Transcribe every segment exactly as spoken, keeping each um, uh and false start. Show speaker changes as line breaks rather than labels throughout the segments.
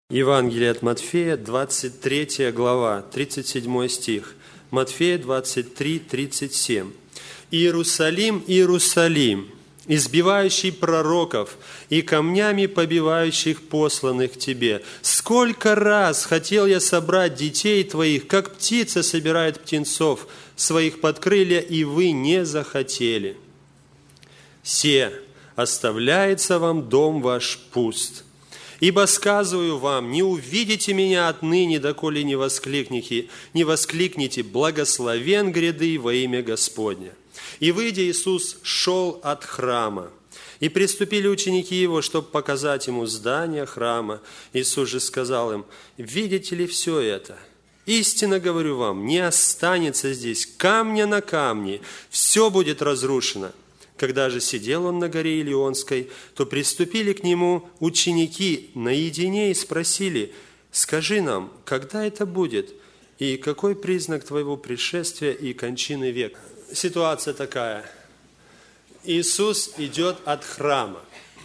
Евангелие от Матфея, двадцать третья глава, тридцать седьмой стих. Матфея двадцать три, тридцать семь. «Иерусалим, Иерусалим, избивающий пророков и камнями побивающих посланных тебе, сколько раз хотел я собрать детей твоих, как птица собирает птенцов своих под крылья, и вы не захотели. Се, оставляется вам дом ваш пуст. Ибо сказываю вам, не увидите меня отныне, доколе не воскликните, не воскликните, благословен гряды во имя Господня». И, выйдя, Иисус шел от храма. И приступили ученики Его, чтобы показать Ему здание храма. Иисус же сказал им: «Видите ли все это? Истинно говорю вам, не останется здесь камня на камне, все будет разрушено». Когда же сидел он на горе Илионской, то приступили к нему ученики наедине и спросили: «Скажи нам, когда это будет, и какой признак твоего пришествия и кончины века?» Ситуация такая. Иисус идет от храма.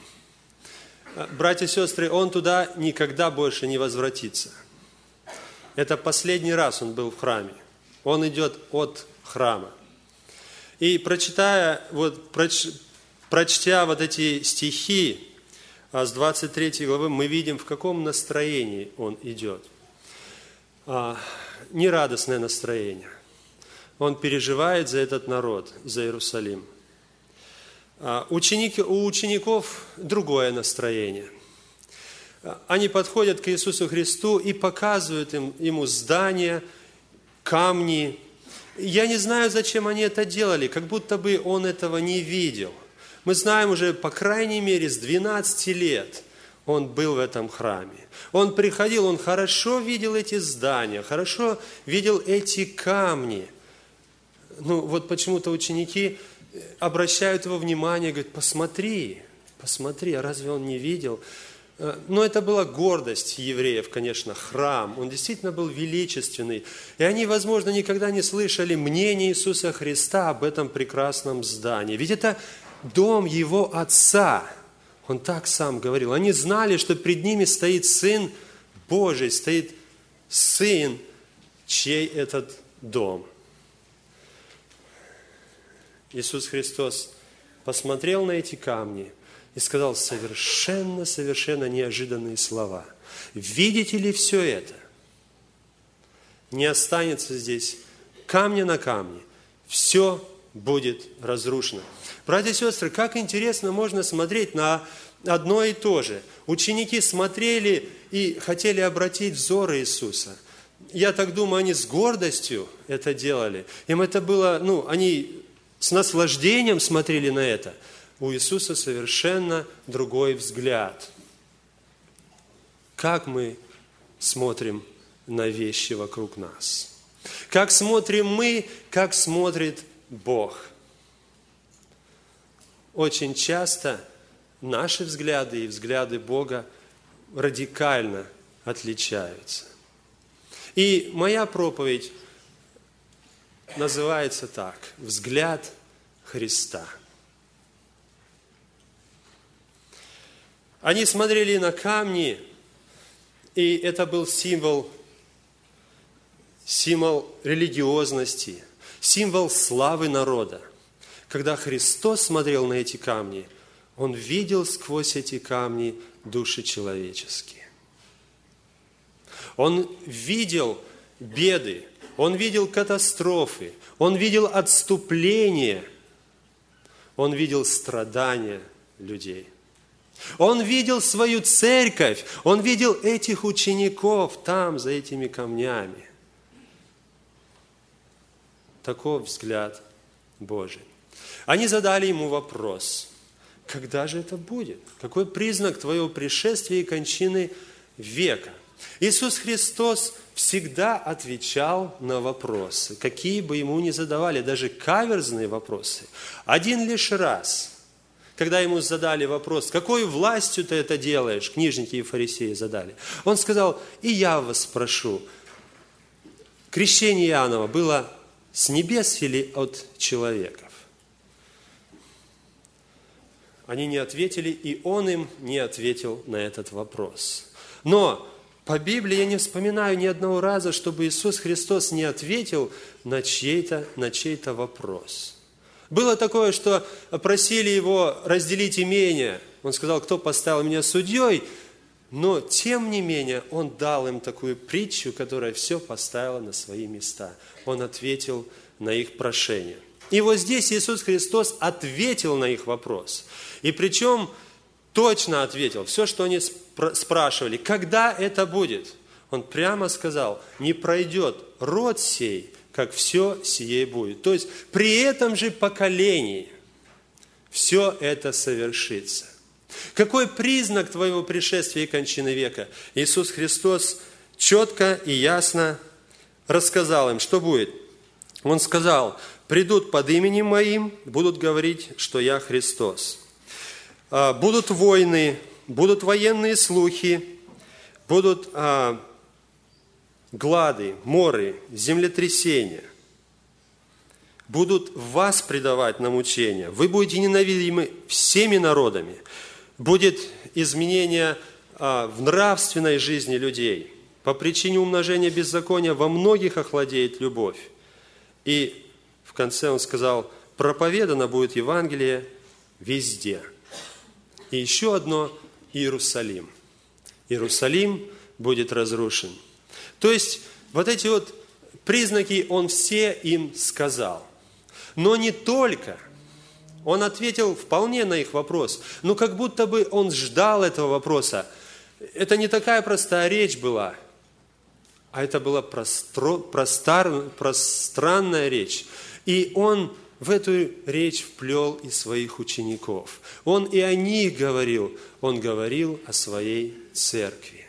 Братья и сестры, Он туда никогда больше не возвратится. Это последний раз Он был в храме. Он идет от храма. И прочитая, вот, проч, прочтя вот эти стихи с двадцать третьей главы, мы видим, в каком настроении он идет. А, нерадостное настроение. Он переживает за этот народ, за Иерусалим. А, ученики, у учеников другое настроение. Они подходят к Иисусу Христу и показывают им, Ему здания, камни. Я не знаю, зачем они это делали, как будто бы Он этого не видел. Мы знаем уже, по крайней мере, с двенадцати лет Он был в этом храме. Он приходил, Он хорошо видел эти здания, хорошо видел эти камни. Ну, вот почему-то ученики обращают Его внимание, говорят: посмотри, посмотри, а разве Он не видел? Но это была гордость евреев, конечно, храм. Он действительно был величественный. И они, возможно, никогда не слышали мнения Иисуса Христа об этом прекрасном здании. Ведь это дом Его Отца. Он так сам говорил. Они знали, что пред ними стоит Сын Божий, стоит Сын, чей этот дом. Иисус Христос посмотрел на эти камни и сказал совершенно, совершенно неожиданные слова. «Видите ли все это? Не останется здесь камня на камне. Все будет разрушено». Братья и сестры, как интересно можно смотреть на одно и то же. Ученики смотрели и хотели обратить взоры Иисуса. Я так думаю, они с гордостью это делали. Им это было, ну, они с наслаждением смотрели на это. У Иисуса совершенно другой взгляд. Как мы смотрим на вещи вокруг нас? Как смотрим мы, как смотрит Бог? Очень часто наши взгляды и взгляды Бога радикально отличаются. И моя проповедь называется так: «Взгляд Христа». Они смотрели на камни, и это был символ, символ религиозности, символ славы народа. Когда Христос смотрел на эти камни, Он видел сквозь эти камни души человеческие. Он видел беды, Он видел катастрофы, Он видел отступление, Он видел страдания людей. Он видел свою церковь, Он видел этих учеников там, за этими камнями. Таков взгляд Божий. Они задали Ему вопрос: когда же это будет? Какой признак Твоего пришествия и кончины века? Иисус Христос всегда отвечал на вопросы, какие бы Ему ни задавали, даже каверзные вопросы. Один лишь раз, когда Ему задали вопрос: какой властью ты это делаешь? Книжники и фарисеи задали. Он сказал: и я вас спрошу, крещение Иоаннова было с небес или от человеков? Они не ответили, и Он им не ответил на этот вопрос. Но по Библии я не вспоминаю ни одного раза, чтобы Иисус Христос не ответил на чей-то, на чей-то вопрос. Было такое, что просили Его разделить имение. Он сказал, кто поставил меня судьей? Но, тем не менее, Он дал им такую притчу, которая все поставила на свои места. Он ответил на их прошение. И вот здесь Иисус Христос ответил на их вопрос. И причем точно ответил. Все, что они спрашивали, когда это будет? Он прямо сказал, не пройдет род сей, как все сие будет. То есть при этом же поколении все это совершится. Какой признак твоего пришествия и кончины века? Иисус Христос четко и ясно рассказал им, что будет. Он сказал, придут под именем Моим, будут говорить, что я Христос. Будут войны, будут военные слухи, будут а, глады, моры, землетрясения. Будут вас предавать на мучения. Вы будете ненавидимы всеми народами. Будет изменение а, в нравственной жизни людей. По причине умножения беззакония во многих охладеет любовь. И в конце он сказал, проповедано будет Евангелие везде. И еще одно – Иерусалим. Иерусалим будет разрушен. То есть, вот эти вот признаки он все им сказал. Но не только. Он ответил вполне на их вопрос. Но как будто бы он ждал этого вопроса. Это не такая простая речь была, а это была простро, простар, пространная речь. И он в эту речь вплел и своих учеников. Он и о них говорил, он говорил о своей церкви.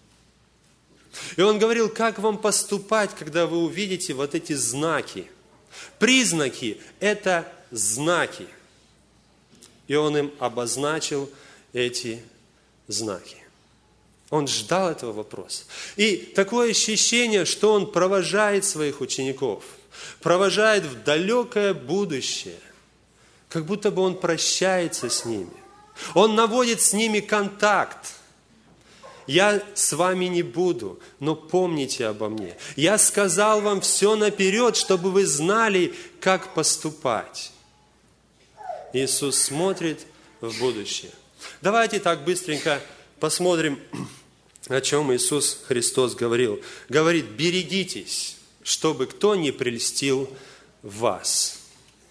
И он говорил, как вам поступать, когда вы увидите вот эти знаки. Признаки – это знаки. И он им обозначил эти знаки. Он ждал этого вопроса. И такое ощущение, что он провожает своих учеников, провожает в далекое будущее, как будто бы он прощается с ними. Он наводит с ними контакт. Я с вами не буду, но помните обо мне. Я сказал вам все наперед, чтобы вы знали, как поступать. Иисус смотрит в будущее. Давайте так быстренько посмотрим, о чем Иисус Христос говорил. Говорит, берегитесь, чтобы кто не прельстил вас.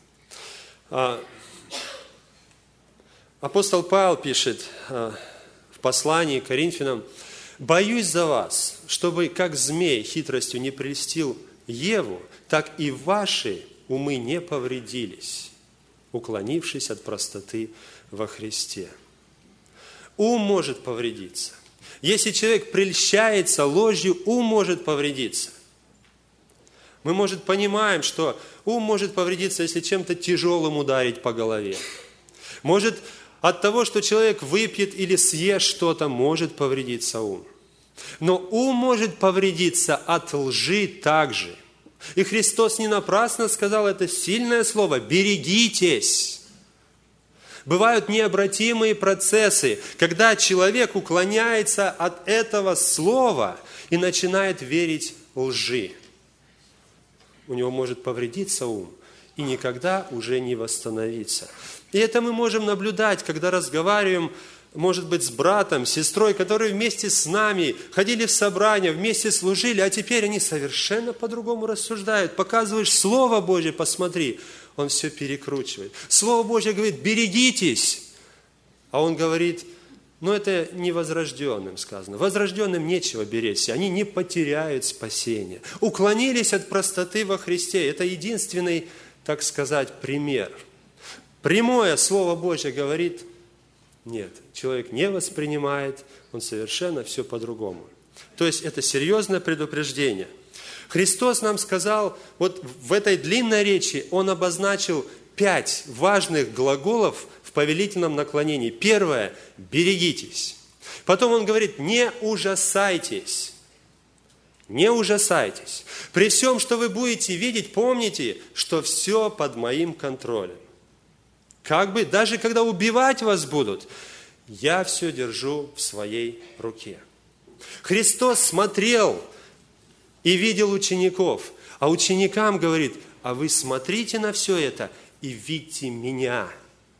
Апостол Павел пишет в послании к Коринфянам, «Боюсь за вас, чтобы как змей хитростью не прельстил Еву, так и ваши умы не повредились, уклонившись от простоты во Христе». Ум может повредиться. Если человек прельщается ложью, ум может повредиться. Мы, может, понимаем, что ум может повредиться, если чем-то тяжелым ударить по голове. Может, от того, что человек выпьет или съест что-то, может повредиться ум. Но ум может повредиться от лжи также. И Христос не напрасно сказал это сильное слово «берегитесь». Бывают необратимые процессы, когда человек уклоняется от этого слова и начинает верить лжи. У него может повредиться ум и никогда уже не восстановиться. И это мы можем наблюдать, когда разговариваем, может быть, с братом, с сестрой, которые вместе с нами ходили в собрания, вместе служили, а теперь они совершенно по-другому рассуждают. Показываешь Слово Божье, посмотри, он все перекручивает. Слово Божье говорит, берегитесь, а он говорит, ну это не возрожденным сказано. Возрожденным нечего беречься, они не потеряют спасение. Уклонились от простоты во Христе. Это единственный, так сказать, пример. Прямое Слово Божье говорит, нет, человек не воспринимает, он совершенно все по-другому. То есть это серьезное предупреждение. Христос нам сказал, вот в этой длинной речи Он обозначил пять важных глаголов в повелительном наклонении. Первое – берегитесь. Потом Он говорит, не ужасайтесь. Не ужасайтесь. При всем, что вы будете видеть, помните, что все под моим контролем. Как бы, даже когда убивать вас будут, я все держу в своей руке. Христос смотрел и видел учеников, а ученикам говорит: а вы смотрите на все это и видите меня.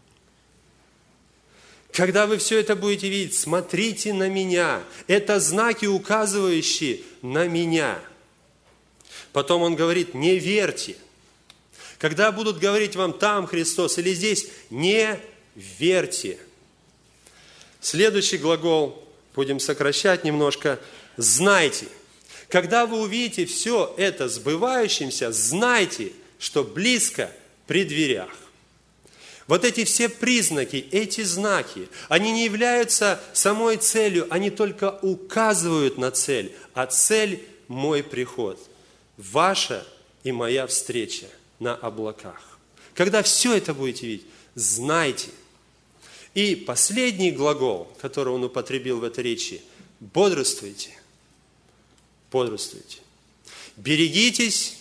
Когда вы все это будете видеть, смотрите на меня. Это знаки, указывающие на меня. Потом он говорит: не верьте. Когда будут говорить вам там Христос или здесь, не верьте. Следующий глагол, будем сокращать немножко, знайте. Когда вы увидите все это сбывающимся, знайте, что близко при дверях. Вот эти все признаки, эти знаки, они не являются самой целью, они только указывают на цель, а цель – мой приход, ваша и моя встреча на облаках. Когда все это будете видеть, знайте. И последний глагол, который он употребил в этой речи – бодрствуйте. Бодрствуйте. Берегитесь,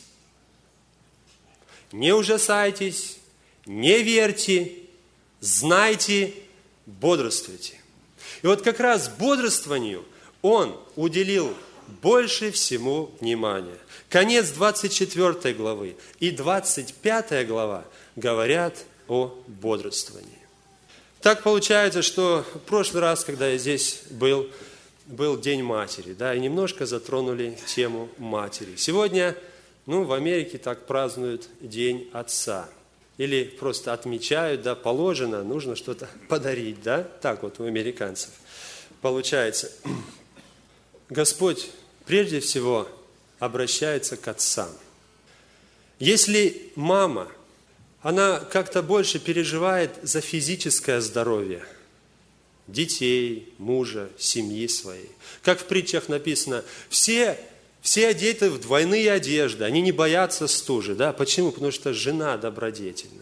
не ужасайтесь, не верьте, знайте, бодрствуйте. И вот как раз бодрствованию он уделил больше всему внимания. Конец двадцать четвёртой главы и двадцать пятая глава говорят о бодрствовании. Так получается, что в прошлый раз, когда я здесь был, был День матери, да, и немножко затронули тему матери. Сегодня, ну, в Америке так празднуют День отца. Или просто отмечают, да, положено, нужно что-то подарить, да, так вот у американцев получается. Господь прежде всего обращается к отцам. Если мама, она как-то больше переживает за физическое здоровье детей, мужа, семьи своей. Как в притчах написано, все, все одеты в двойные одежды, они не боятся стужи. Да? Почему? Потому что жена добродетельная.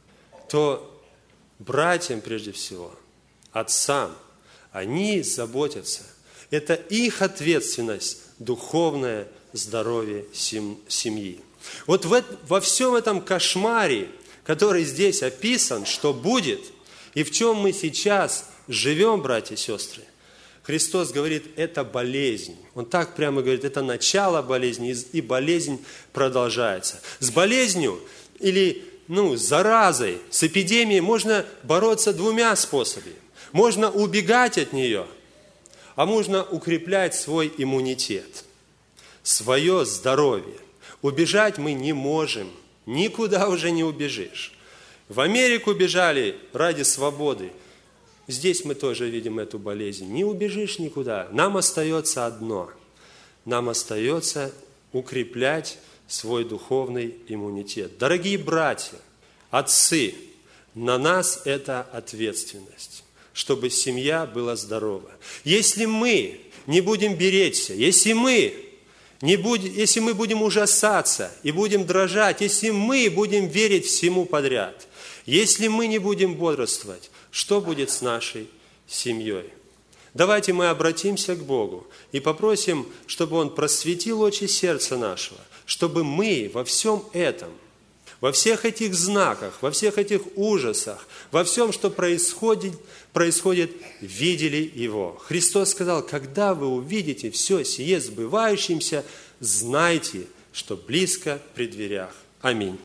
То братьям прежде всего, отцам, они заботятся. Это их ответственность, духовное здоровье семьи. Вот в, во всем этом кошмаре, который здесь описан, что будет, и в чем мы сейчас живем, братья и сестры, Христос говорит, это болезнь. Он так прямо говорит, это начало болезни, и болезнь продолжается. С болезнью или ну, с заразой, с эпидемией можно бороться двумя способами. Можно убегать от нее, а можно укреплять свой иммунитет, свое здоровье. Убежать мы не можем, никуда уже не убежишь. В Америку бежали ради свободы. Здесь мы тоже видим эту болезнь. Не убежишь никуда. Нам остается одно. Нам остается укреплять свой духовный иммунитет. Дорогие братья, отцы, на нас это ответственность, чтобы семья была здорова. Если мы не будем беречься, если мы, не будем, если мы будем ужасаться и будем дрожать, если мы будем верить всему подряд, если мы не будем бодрствовать, что будет с нашей семьей? Давайте мы обратимся к Богу и попросим, чтобы Он просветил очи сердца нашего, чтобы мы во всем этом, во всех этих знаках, во всех этих ужасах, во всем, что происходит, происходит, видели Его. Христос сказал, когда вы увидите все сие сбывающимся, знайте, что близко при дверях. Аминь.